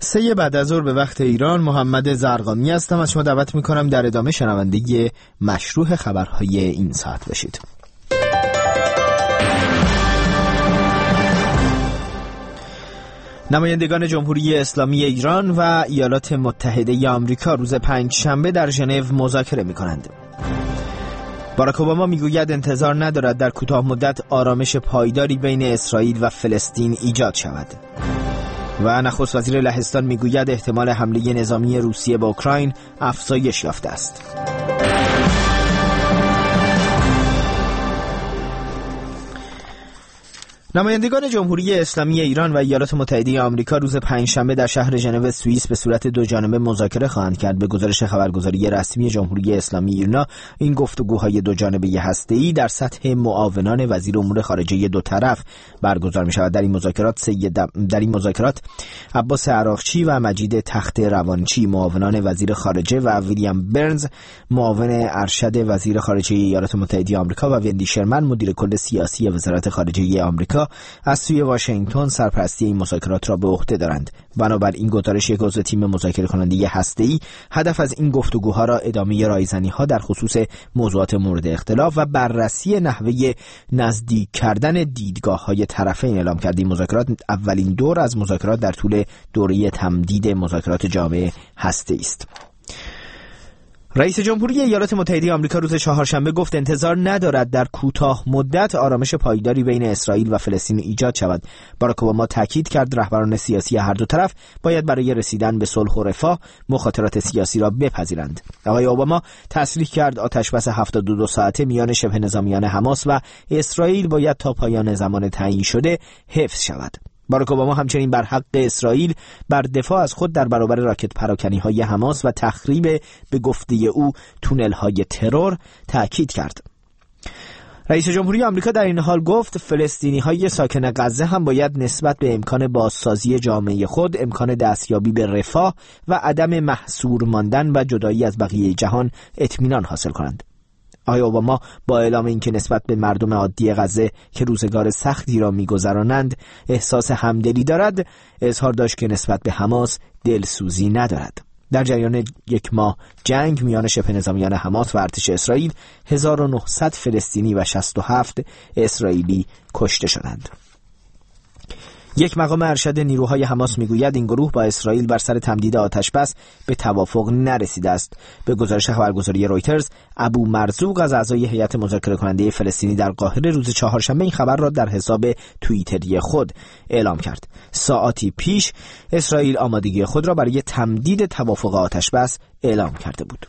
3 بعد از ظهر به وقت ایران. محمد زرقامی هستم. از شما دعوت میکنم در ادامه شنونده مشروح خبرهای این ساعت باشید. نمایندگان جمهوری اسلامی ایران و ایالات متحده آمریکا روز پنجشنبه در ژنو مذاکره می‌کنند. باراک اوباما میگوید انتظار ندارد در کوتاه مدت آرامش پایداری بین اسرائیل و فلسطین ایجاد شود. و نخست وزیر لهستان میگوید احتمال حمله نظامی روسیه به اوکراین افزایش یافته است. نمایندگان جمهوری اسلامی ایران و ایالات متحده آمریکا روز پنجشنبه در شهر ژنو سوئیس به صورت دوجانبه مذاکره خواهند کرد. به گزارش خبرگزاری رسمی جمهوری اسلامی ایران، این گفتگوهای دوجانبه هسته‌ای در سطح معاونان وزیر امور خارجه دو طرف برگزار می‌شود. در این مذاکرات عباس عراقچی و مجید تخت روانچی معاونان وزیر خارجه و ویلیام برنز معاون ارشد وزیر خارجه ایالات متحده آمریکا و وندی شرمن مدیر کل سیاسی وزارت خارجه آمریکا از سوی واشنگتن سرپرستی این مذاکرات را به عهده دارند. بنابراین گزارش یک عضو تیم مذاکره کننده هسته‌ای هدف از این گفتگوها را ادامه رایزنی‌ها در خصوص موضوعات مورد اختلاف و بررسی نحوه نزدیک کردن دیدگاه‌های طرفین اعلام کرد. این مذاکرات اولین دور از مذاکرات در طول دوره تمدید مذاکرات جامع هسته‌ای است. رئیس جمهوری ایالات متحده آمریکا روز چهارشنبه گفت انتظار ندارد در کوتاه مدت آرامش پایداری بین اسرائیل و فلسطین ایجاد شود. باراک اوباما تاکید کرد رهبران سیاسی هر دو طرف باید برای رسیدن به صلح و رفاه مخاطرات سیاسی را بپذیرند. آقای اوباما تصریح کرد آتشبس 72 ساعته میان شبه نظامیان حماس و اسرائیل باید تا پایان زمان تعیین شده حفظ شود. باراک اوباما همچنین بر حق اسرائیل بر دفاع از خود در برابر راکت پراکنی‌های حماس و تخریب به گفته او تونل‌های ترور تأکید کرد. رئیس جمهوری آمریکا در این حال گفت فلسطینی‌های ساکن غزه هم باید نسبت به امکان بازسازی جامعه خود، امکان دستیابی به رفاه و عدم محصور ماندن و جدایی از بقیه جهان اطمینان حاصل کنند. آقای اوباما با اعلام اینکه نسبت به مردم عادی غزه که روزگار سختی را می‌گذرانند احساس همدلی دارد، اظهار داشت که نسبت به حماس دلسوزی ندارد. در جریان یک ماه جنگ میان شبه نظامیان حماس و ارتش اسرائیل 1900 فلسطینی و 67 اسرائیلی کشته شدند. یک مقام ارشد نیروهای حماس میگوید این گروه با اسرائیل بر سر تمدید آتشبس به توافق نرسیده است. به گزارش خبرگزاری رویترز، ابو مرزوق از اعضای هیئت مذاکره کننده فلسطینی در قاهره روز چهارشنبه این خبر را در حساب توییتری خود اعلام کرد. ساعاتی پیش اسرائیل آمادگی خود را برای تمدید توافق آتشبس اعلام کرده بود.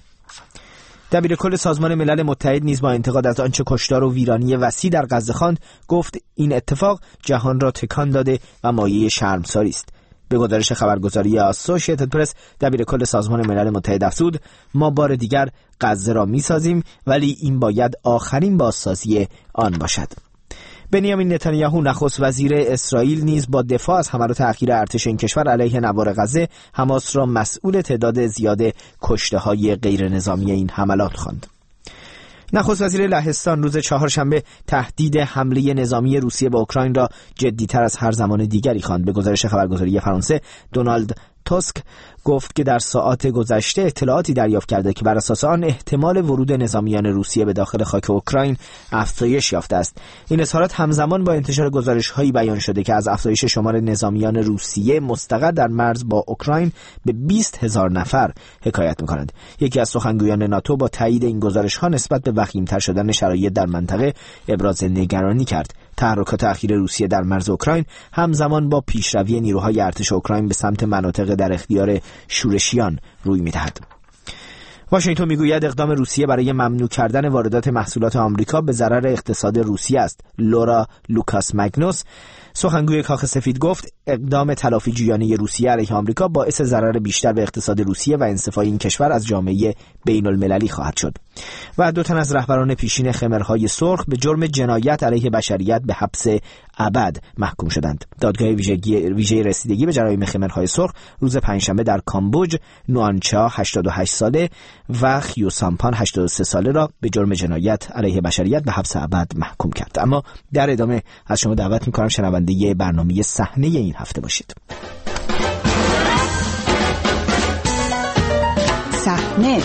دبیرکل سازمان ملل متحد نیز با انتقاد از آنچه کشتار و ویرانی وسیع در غزه خواند، گفت این اتفاق جهان را تکان داده و مایه شرمساری است. به گزارش خبرگزاری اسوسییتد پرس، دبیرکل سازمان ملل متحد افزود ما بار دیگر غزه را می‌سازیم، ولی این باید آخرین بازسازی آن باشد. بنیامین نتانیاهو نخست وزیر اسرائیل نیز با دفاع از حملات اخیر ارتش این کشور علیه نوار غزه حماس را مسئول تعداد زیاد کشته‌های غیر نظامی این حملات خواند. نخست وزیر لهستان روز چهارشنبه تهدید حمله نظامی روسیه به اوکراین را جدی‌تر از هر زمان دیگری خواند. به گزارش خبرگزاری فرانسه، دونالد توسک گفت که در ساعات گذشته اطلاعاتی دریافت کرده که بر اساس آن احتمال ورود نظامیان روسیه به داخل خاک اوکراین افزایش یافته است. این اظهارات همزمان با انتشار گزارش‌هایی بیان شده که از افزایش شمار نظامیان روسیه مستقر در مرز با اوکراین به 20,000 نفر حکایت می‌کنند. یکی از سخنگویان ناتو با تایید این گزارش‌ها نسبت به وخیم‌تر شدن شرایط در منطقه ابراز نگرانی کرد. تحرکات اخیر روسیه در مرز اوکراین همزمان با پیشروی نیروهای ارتش اوکراین به سمت مناطق در اختیار شورشیان روی می‌دهد. واشنگتن میگوید اقدام روسیه برای ممنوع کردن واردات محصولات آمریکا به ضرر اقتصاد روسیه است. لورا لوکاس مگنوس، سخنگوی کاخ سفید، گفت اقدام تلافی جویانه روسیه علیه آمریکا باعث ضرر بیشتر به اقتصاد روسیه و انصفای این کشور از جامعه بین المللی خواهد شد. و 2 تن از رهبران پیشین خمرهای سرخ به جرم جنایت علیه بشریت به حبس ابد محکوم شدند. دادگاه ویژه رسیدگی به جرایم خمرهای سرخ روز پنجشنبه در کامبوج نوانچا 88 ساله و خیو سامپان 83 ساله را به جرم جنایت علیه بشریت به حبس ابد محکوم کرد. اما در ادامه از شما دعوت می‌کنم شنونده برنامه صحنه این هفته باشید. اینترنت.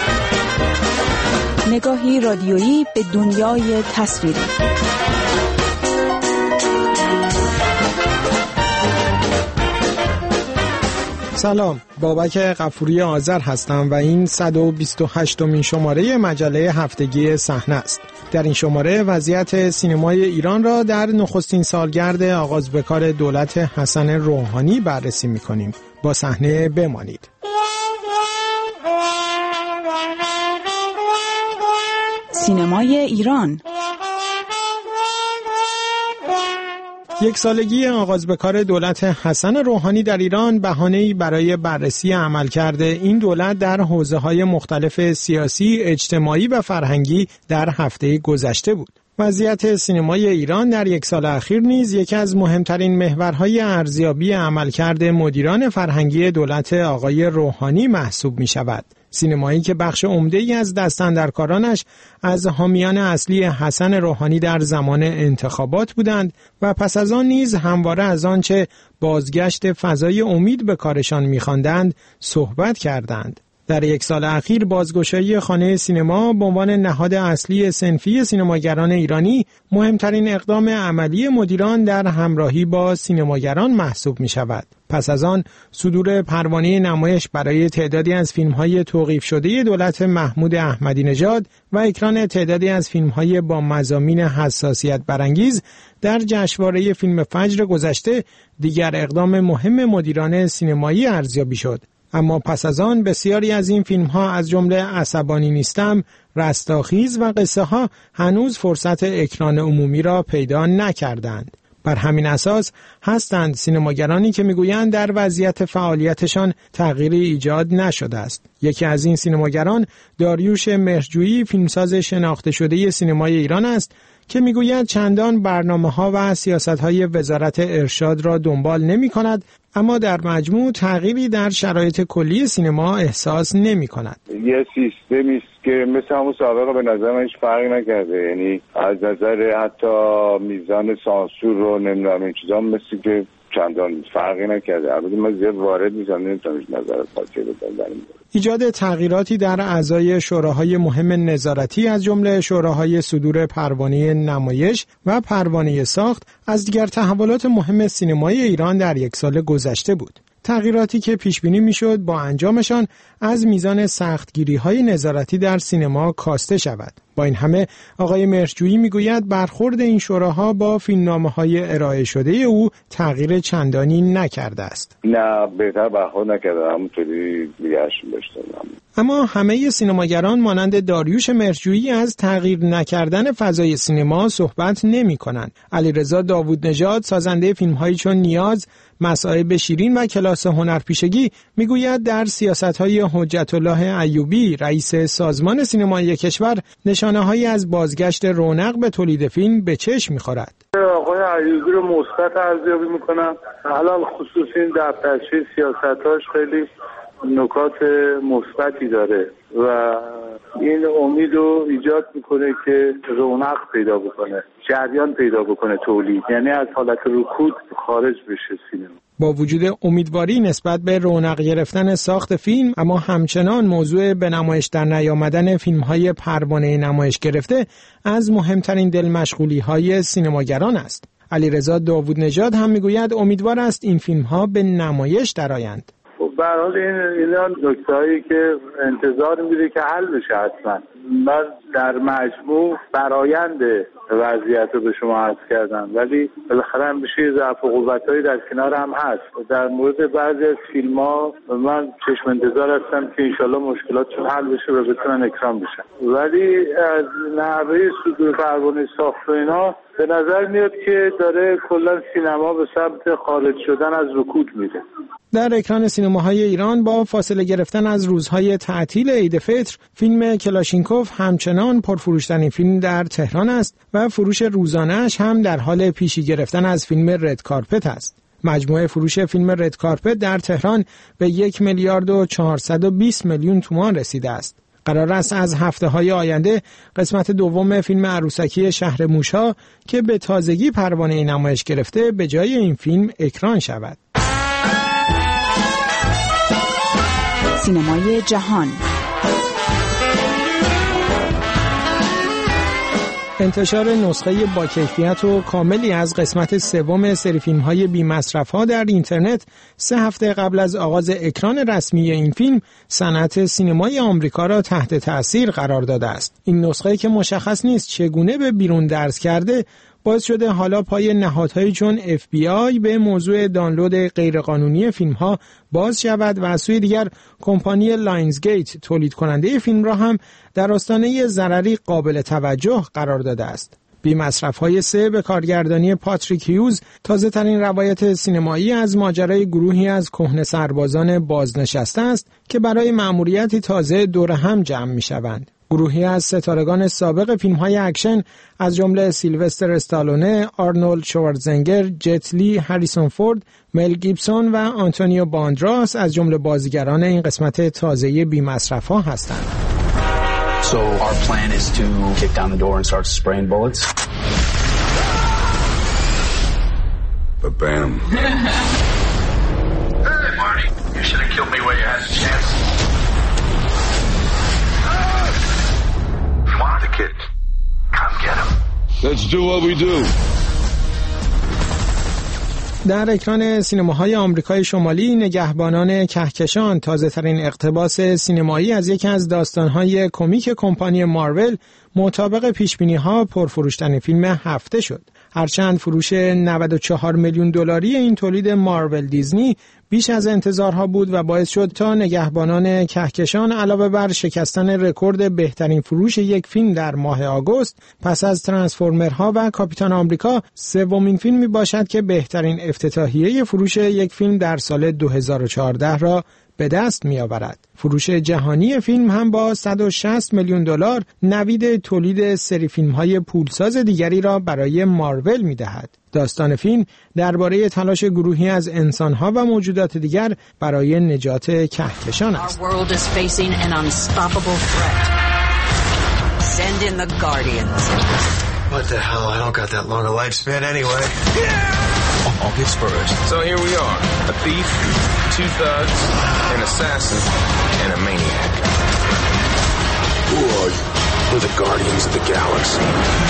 نگاهی رادیویی به دنیای تصویری. سلام، بابک غفوری آذر هستم و این 128مین شماره مجله هفتگی صحنه است. در این شماره وضعیت سینمای ایران را در نخستین سالگرد آغاز به کار دولت حسن روحانی بررسی می‌کنیم. با صحنه بمانید. سینمای ایران. یک سالگی آغاز به کار دولت حسن روحانی در ایران بهانه‌ای برای بررسی عملکرد این دولت در حوزه‌های مختلف سیاسی، اجتماعی و فرهنگی در هفته گذشته بود. وضعیت سینمای ایران در یک سال اخیر نیز یکی از مهمترین محورهای ارزیابی عملکرد مدیران فرهنگی دولت آقای روحانی محسوب می‌شود. سینمایی که بخش عمده‌ای از دستاندرکارانش از حامیان اصلی حسن روحانی در زمان انتخابات بودند و پس از آن نیز همواره از آنچه بازگشت فضای امید به کارشان می‌خواندند صحبت کردند. در یک سال اخیر بازگشایی خانه سینما به عنوان نهاد اصلی صنفی سینماگران ایرانی مهمترین اقدام عملی مدیران در همراهی با سینماگران محسوب می شود. پس از آن صدور پروانه نمایش برای تعدادی از فیلم‌های توقیف شده دولت محمود احمدی نژاد و اکران تعدادی از فیلم‌های با مضامین حساسیت برانگیز در جشنواره فیلم فجر گذشته دیگر اقدام مهم مدیران سینمایی ارزیابی شد. اما پس از آن بسیاری از این فیلم‌ها از جمله عصبانی نیستم، رستاخیز و قصه ها هنوز فرصت اکران عمومی را پیدا نکردند. بر همین اساس هستند سینماگرانی که میگویند در وضعیت فعالیتشان تغییری ایجاد نشده است. یکی از این سینماگران داریوش مهرجویی، فیلمساز شناخته شده سینمای ایران است که میگوید چندان برنامه‌ها و سیاست‌های وزارت ارشاد را دنبال نمی‌کند، اما در مجموع تغییری در شرایط کلی سینما احساس نمی‌کند. یه سیستمی است که مثل همون سابقه به نظر من هیچ فرقی نکرده، یعنی از نظر حتی میزان سانسور رو نمیدونم این چیزا مثل که چندان فرقی نکرده. البته من زیاد وارد نیستم، نمیتونم هیچ نظر خاصی بدم. ایجاد تغییراتی در اعضای شوراهای مهم نظارتی از جمله شوراهای صدور پروانه نمایش و پروانه ساخت از دیگر تحولات مهم سینمای ایران در یک سال گذشته بود. تغییراتی که پیش بینی میشد با انجامشان از میزان سختگیری‌های نظارتی در سینما کاسته شود. با این همه آقای مهرجویی میگوید برخورد این شوراها با فیلمنامه‌های ارائه شده او تغییر چندانی نکرده است. نه، بهتر برخورد نکرده، همونطوری دیگه‌اش داشتم. اما همه سینماگران مانند داریوش مهرجویی از تغییر نکردن فضای سینما صحبت نمی‌کنند. علیرضا داوودنژاد، سازنده فیلم‌هایی چون نیاز، مصائب شیرین و کلاس هنرپیشگی، میگوید در سیاست‌های حجت الله ایوبی، رئیس سازمان سینمایی کشور، نشانه‌هایی از بازگشت رونق به تولید فیلم به چشم می‌خورد. آقای ایوبی رو مثبت ارزیابی می‌کنم. حالا خصوص این دفترچه سیاستاش خیلی نکات مثبتی داره و این امید رو ایجاد میکنه که رونق پیدا بکنه، جریان پیدا بکنه تولید، یعنی از حالت رکود خارج بشه سینما. با وجود امیدواری نسبت به رونق گرفتن ساخت فیلم، اما همچنان موضوع به نمایش در نیامدن فیلم‌های پروانه نمایش گرفته از مهمترین دلمشغولی‌های سینماگران است. علیرضا داوودنژاد هم میگوید امیدوار است این فیلم‌ها به نمایش درآیند. به هر حال اینا نکته‌هایی که انتظار میره که حل بشه حتما. من در مجموع برآیند وضعیت رو به شما عرض کردم، ولی بالاخره هم بشه ضعف و قوت‌هایی در کنار هم هست. در مورد بعضی از فیلم‌ها من چشم انتظار هستم که انشالله مشکلاتشون حل بشه و بتونن اکرام بشن، ولی از نحوه صدور پروانه ساخت و اینا به نظر میاد که داره کلا سینما به سمت خارج شدن از رکود میره. در اکران سینماهای ایران با فاصله گرفتن از روزهای تعطیل عید فطر، فیلم کلاشینکوف همچنان پرفروشترین فیلم در تهران است و فروش روزانه‌اش هم در حال پیشی گرفتن از فیلم رد کارپت است. مجموع فروش فیلم رد کارپت در تهران به 1,420,000,000 تومان رسیده است. قرار است از هفته‌های آینده قسمت دوم فیلم عروسکی شهر موش‌ها که به تازگی پروانه نمایش گرفته به جای این فیلم اکران شود. سینمای جهان. انتشار نسخه با کیفیت و کاملی از قسمت سوم سری فیلم‌های بی‌مصرف‌ها در اینترنت 3 هفته قبل از آغاز اکران رسمی این فیلم صنعت سینمای آمریکا را تحت تأثیر قرار داده است. این نسخه که مشخص نیست چگونه به بیرون درز کرده باعث شده حالا پای نهادهایی چون FBI به موضوع دانلود غیرقانونی فیلم‌ها باز شود و از سوی دیگر کمپانی لاینزگیت تولید کننده فیلم را هم در آستانه ضرری قابل توجه قرار داده است. بی‌مصرف‌های 3 به کارگردانی پاتریک هیوز تازه ترین روایت سینمایی از ماجرای گروهی از کهنه سربازان بازنشسته است که برای مأموریتی تازه دور هم جمع می‌شوند. گروهی از ستارگان سابق فیلم‌های اکشن از جمله سیلوستر استالونه، آرنولد شوارزنگر، جت لی، هریسون فورد، مل گیبسون و آنتونیو باندراس از جمله بازیگران این قسمت تازه بی‌مصرف‌ها هستند. So our plan is to kick down the door and start spraying bullets. Ba-bam. Hey, Marty, you should have killed me while you had a chance. You want the kid? Come get him. Let's do what we do. در اکران سینماهای آمریکای شمالی نگهبانان کهکشان تازه‌ترین اقتباس سینمایی از یکی از داستان‌های کمیک کمپانی مارول مطابق پیشبینی‌ها پرفروش‌ترین فیلم هفته شد. هرچند فروش 94 میلیون دلاری این تولید مارول دیزنی بیش از انتظارها بود و باعث شد تا نگهبانان کهکشان علاوه بر شکستن رکورد بهترین فروش یک فیلم در ماه آگوست پس از ترانسفورمرها و کاپیتان آمریکا سومین فیلمی باشد که بهترین افتتاحیه فروش یک فیلم در سال 2014 را به دست می آورد. فروش جهانی فیلم هم با 160 میلیون دلار نوید تولید سری فیلم‌های پولساز دیگری را برای مارول می دهد. داستان فیلم درباره تلاش گروهی از انسان‌ها و موجودات دیگر برای نجات کهکشان است. What the hell? I don't got that long a lifespan anyway. I'll get spurs. So here we are. A thief, 2 thugs, an assassin, and a maniac. Who are you? We're the Guardians of the Galaxy.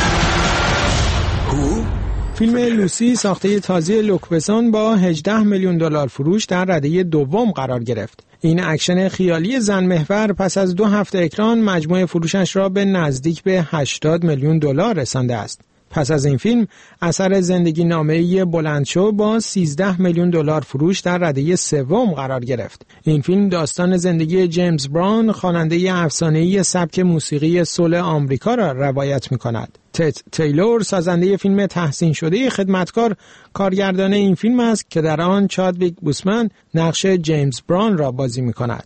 Who? فیلم لوسی ساخته تازه لوک بسون با 18 میلیون دلار فروش در رده دوم قرار گرفت. این اکشن خیالی زن محور پس از 2 هفته اکران مجموع فروشش را به نزدیک به 80 میلیون دلار رسانده است. پس از این فیلم اثر زندگی نامه‌ای بلندشو با 13 میلیون دلار فروش در رده سوم قرار گرفت. این فیلم داستان زندگی جیمز براون خواننده افسانه‌ای سبک موسیقی سول آمریکا را روایت می‌کند. تد تیلور سازنده فیلم تحسین شده خدمتکار کارگردان این فیلم است که در آن چادویک بوسمن نقش جیمز براون را بازی می‌کند.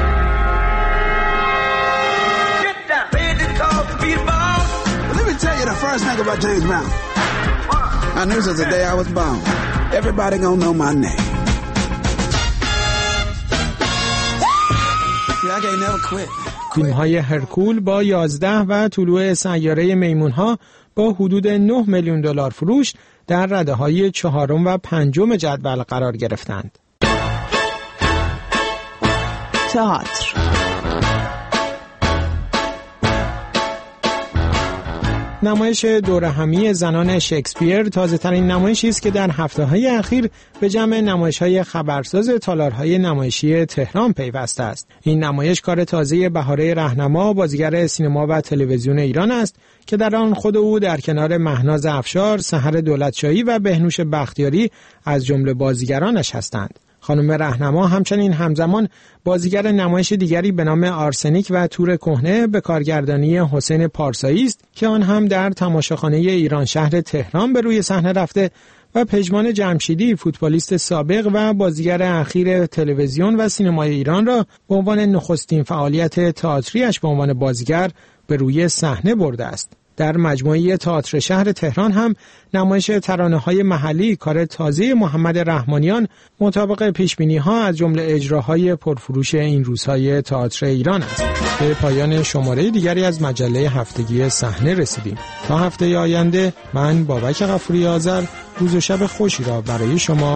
Tell you the first thing about James Brown. I knew since the day I was born. Everybody gonna know my name. See, I can't never quit. فیلم‌های هرکول با 11 و طلوع سیاره میمون‌ها با حدود 9 میلیون دلار فروش در رده‌های 4 و 5 جدول قرار گرفتند. تئاتر. نمایش دورهمی زنان شکسپیر تازه‌ترین نمایشی است که در هفته‌های اخیر به جمع نمایش‌های خبرساز تالارهای نمایشی تهران پیوسته است. این نمایش کار تازه بهاره رهنما بازیگر سینما و تلویزیون ایران است که در آن خود او در کنار مهناز افشار، سحر دولتشاهی و بهنوش بختیاری از جمله بازیگرانش هستند. خانم رهنما همچنین همزمان بازیگر نمایش دیگری به نام آرسنیک و تور کهنه به کارگردانی حسین پارسایی است که آن هم در تماشاخانه ایران شهر تهران به روی صحنه رفته و پژمان جمشیدی فوتبالیست سابق و بازیگر اخیر تلویزیون و سینمای ایران را به عنوان نخستین فعالیت تئاتریش به عنوان بازیگر به روی صحنه برده است. در مجموعه تئاتر شهر تهران هم نمایش ترانه‌های محلی کار تازه محمد رحمانیان مطابق پیشبینی‌ها از جمله اجراهای پرفروش این روزهای تئاتر ایران است. به پایان شماره دیگری از مجله هفتگی صحنه رسیدیم. تا هفته آینده من بابک غفوری آذر روز و شب خوشی را برای شما